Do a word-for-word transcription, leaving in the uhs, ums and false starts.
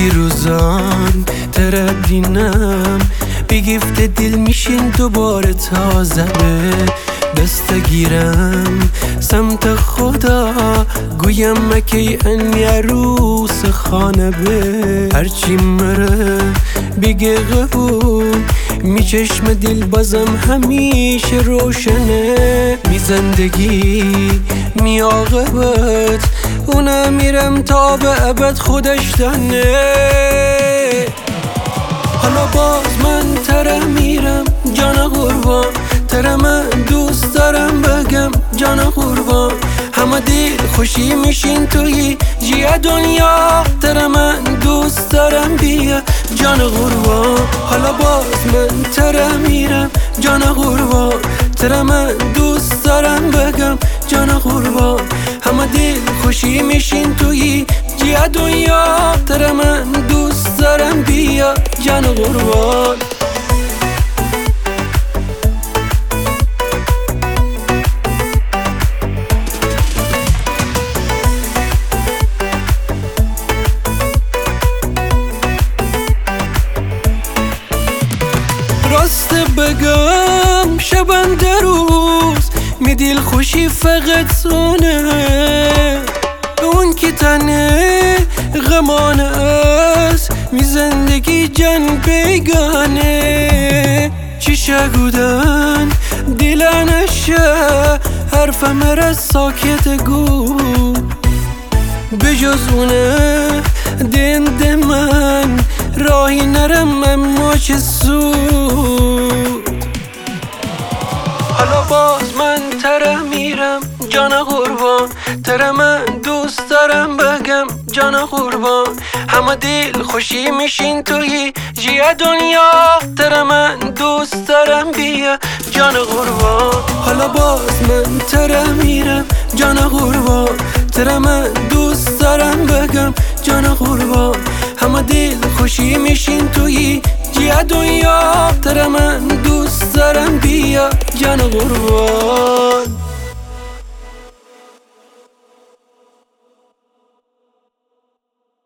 دیروزان تردینم بگفت دل میشین دوباره تازه دست گیرم سمت خدا گویم مکی ان عروس خانه به هرچی مره بگه قبول می چشم دل بازم همیشه روشنه می زندگی می عاقبت اونم میرم تا به ابد خودش دنه حالا باز من تره میرم جان قربان تره من دوست دارم بگم جان قربان همه دل خوشی میشین توی جیه دنیا تره من دوست دارم بیا جان قربان حالا باز من تره میرم جان قربان تره من دوست دارم بگم جان قربان همه دل خوشی میشین توی جیه دنیا تره من دوست دارم بیا جان قربان راست بگم شبند روز می دل خوشی فقط سونه اون که تنه غمانه است می زندگی جن بیگانه چی شگودن دلانشه حرف مرا ساکت گو بجز اونه دند من راهی نرم اما چه سود حالا باز من تره میرم جان قربان تره من دوست دارم بگم جان قربان همه دل خوشی میشین توی جیه دنیا تره من دوست دارم بیا جان قربان حالا باز من تره میرم جان قربان تره من دوست دارم بگم جان قربان همه دل خوشی میشین توی جیه دنیا تره من دوست دارم بیا جان قربان